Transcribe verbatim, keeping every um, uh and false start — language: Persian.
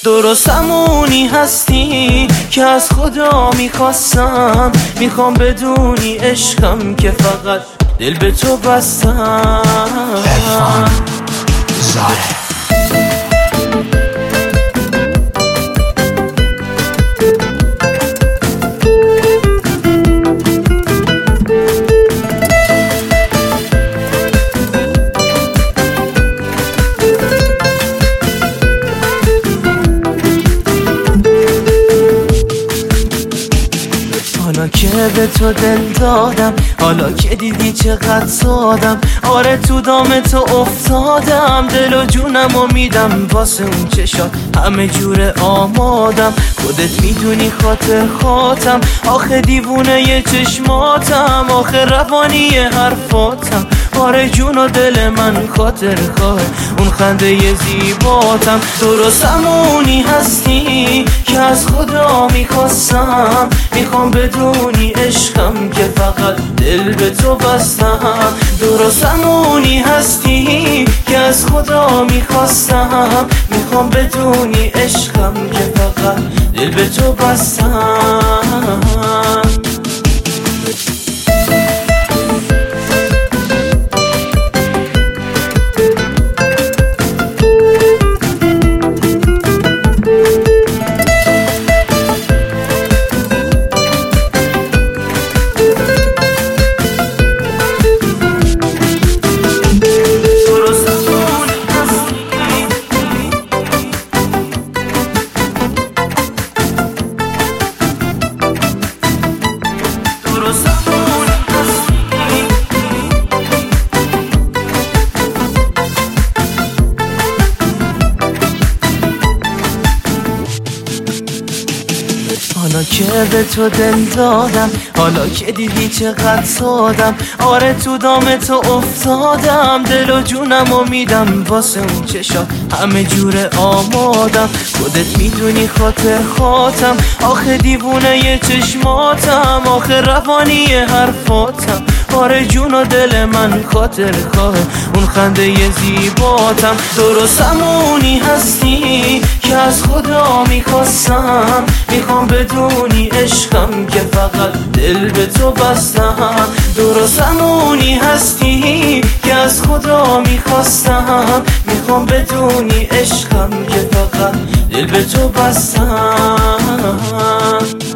درست همونی هستی که از خدا میخواستم، میخوام بدونی عشقم که فقط دل به تو بستم. عرفان زاره حالا که به تو دل دادم، حالا که دیدی چقدر سادم، آره تو دام تو افتادم، دل و جونم و میدم واسه اون چشات همه جور آمادم. خودت میدونی خاطر خاطم، آخه دیوونه یه چشماتم، آخه روانی حرفاتم، آره جون و دل من خاطر خواه اون خنده ی زیباتم. درست همونی هستی که از خدا میخواستم، میخوام بدونی عشقم که فقط دل به تو بستم. درست همونی هستی که از خدا میخواستم، میخوام بدونی عشقم که فقط دل به تو بستم. حالا که به تو دل دادم، حالا که دیدی چقدر سادم، آره تو دام تو افتادم، دل و جونم و میدم واسه اون چشات همه جور آمادم. خودت میدونی خاطر خاطم، آخه دیوونه یه چشماتم، آخه روانی حرفاتم، آره جون و دل من خاطر خواه اون خنده ی زیباتم. درست همونی هستی که از خدا میخواستم، میخوام بدونی عشقم که فقط دل به تو بستم. درست همونی هستی که از خدا میخواستم، میخوام بدونی عشقم که فقط دل به تو بستم.